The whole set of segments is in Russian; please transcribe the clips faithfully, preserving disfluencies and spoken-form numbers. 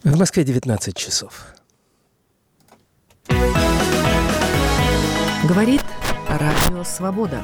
В Москве девятнадцать часов. Говорит Радио Свобода.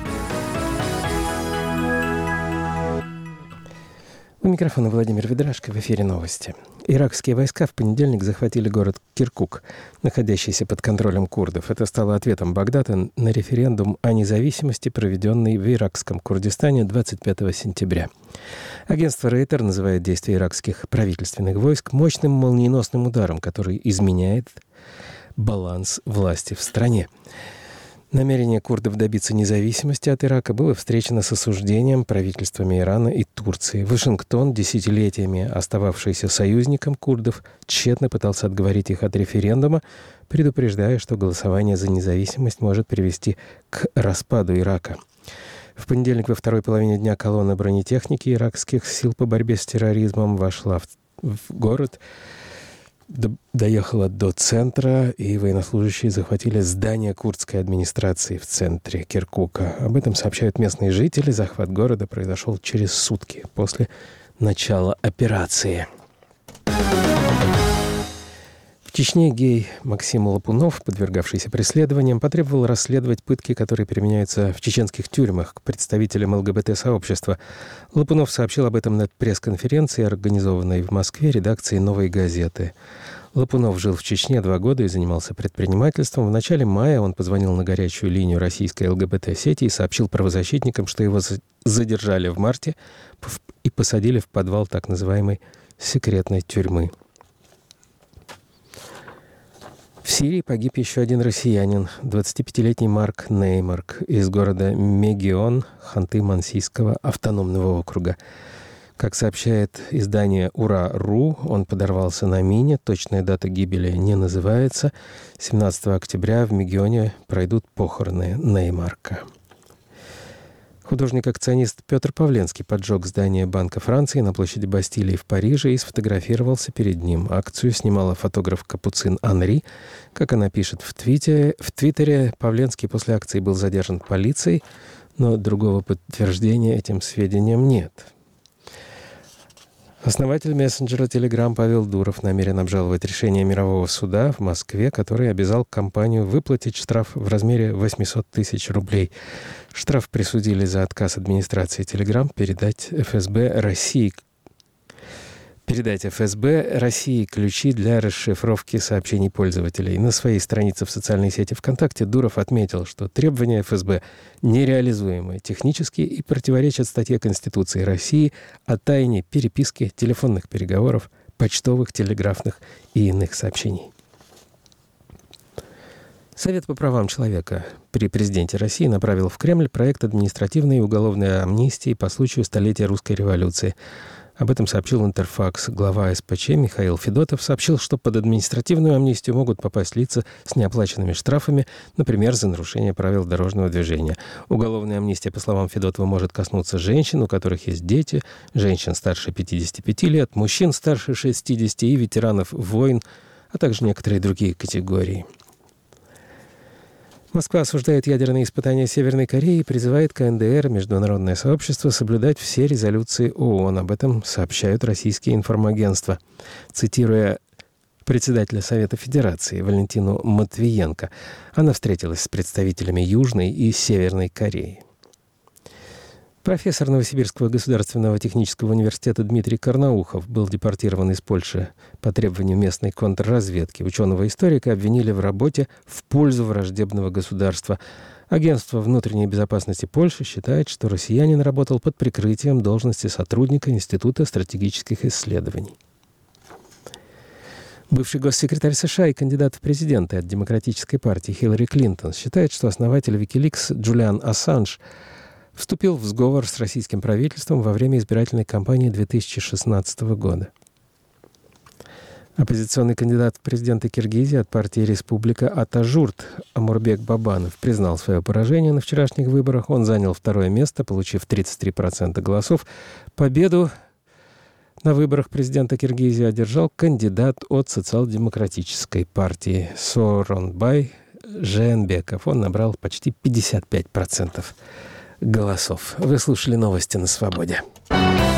У микрофона Владимир Ведрашко, в эфире новости. Иракские войска в понедельник захватили город Киркук, находящийся под контролем курдов. Это стало ответом Багдада на референдум о независимости, проведенный в иракском Курдистане двадцать пятого сентября. Агентство Рейтер называет действия иракских правительственных войск мощным молниеносным ударом, который изменяет баланс власти в стране. Намерение курдов добиться независимости от Ирака было встречено с осуждением правительствами Ирана и Турции. Вашингтон, десятилетиями остававшийся союзником курдов, тщетно пытался отговорить их от референдума, предупреждая, что голосование за независимость может привести к распаду Ирака. В понедельник во второй половине дня колонна бронетехники иракских сил по борьбе с терроризмом вошла в, в город, доехала до центра, и военнослужащие захватили здание курдской администрации в центре Киркука. Об этом сообщают местные жители. Захват города произошел через сутки после начала операции. В Чечне гей Максим Лапунов, подвергавшийся преследованиям, потребовал расследовать пытки, которые применяются в чеченских тюрьмах к представителям ЛГБТ-сообщества. Лапунов сообщил об этом на пресс-конференции, организованной в Москве редакцией «Новой газеты». Лапунов жил в Чечне два года и занимался предпринимательством. В начале мая он позвонил на горячую линию российской ЛГБТ-сети и сообщил правозащитникам, что его задержали в марте и посадили в подвал так называемой секретной тюрьмы. В Сирии погиб еще один россиянин, двадцатипятилетний Марк Неймарк из города Мегион Ханты-Мансийского автономного округа. Как сообщает издание «Ура.ру», он подорвался на мине, точная дата гибели не называется. семнадцатого октября в Мегионе пройдут похороны Неймарка. Художник-акционист Петр Павленский поджег здание Банка Франции на площади Бастилии в Париже и сфотографировался перед ним. Акцию снимала фотограф Капуцин Анри. Как она пишет в Твиттере, в Твиттере, Павленский после акции был задержан полицией, но другого подтверждения этим сведениям нет. Основатель мессенджера Telegram Павел Дуров намерен обжаловать решение мирового суда в Москве, который обязал компанию выплатить штраф в размере восемьсот тысяч рублей. Штраф присудили за отказ администрации Telegram передать эф эс бэ России передать эф эс бэ России ключи для расшифровки сообщений пользователей. На своей странице в социальной сети ВКонтакте Дуров отметил, что требования эф эс бэ нереализуемы технически и противоречат статье Конституции России о тайне переписки, телефонных переговоров, почтовых, телеграфных и иных сообщений. Совет по правам человека при президенте России направил в Кремль проект административной и уголовной амнистии по случаю столетия русской революции. Об этом сообщил Интерфакс. Глава эс пэ че Михаил Федотов сообщил, что под административную амнистию могут попасть лица с неоплаченными штрафами, например, за нарушение правил дорожного движения. Уголовная амнистия, по словам Федотова, может коснуться женщин, у которых есть дети, женщин старше пятидесяти пяти лет, мужчин старше шестидесяти и ветеранов войн, а также некоторые другие категории. Москва осуждает ядерные испытания Северной Кореи и призывает ка эн дэ эр, международное сообщество, соблюдать все резолюции о о эн. Об этом сообщают российские информагентства. Цитируя председателя Совета Федерации Валентину Матвиенко, она встретилась с представителями Южной и Северной Кореи. Профессор Новосибирского государственного технического университета Дмитрий Карнаухов был депортирован из Польши по требованию местной контрразведки. Ученого-историка обвинили в работе в пользу враждебного государства. Агентство внутренней безопасности Польши считает, что россиянин работал под прикрытием должности сотрудника Института стратегических исследований. Бывший госсекретарь США и кандидат в президенты от Демократической партии Хиллари Клинтон считает, что основатель Wikileaks Джулиан Ассанж вступил в сговор с российским правительством во время избирательной кампании две тысячи шестнадцатого года. Оппозиционный кандидат в президенты Киргизии от партии «Республика» Атажурт Амурбек Бабанов признал свое поражение на вчерашних выборах. Он занял второе место, получив тридцать три процента голосов. Победу на выборах президента Киргизии одержал кандидат от социал-демократической партии Сооронбай Жээнбеков. Он набрал почти пятьдесят пять процентов голосов. Вы слушали новости на Свободе.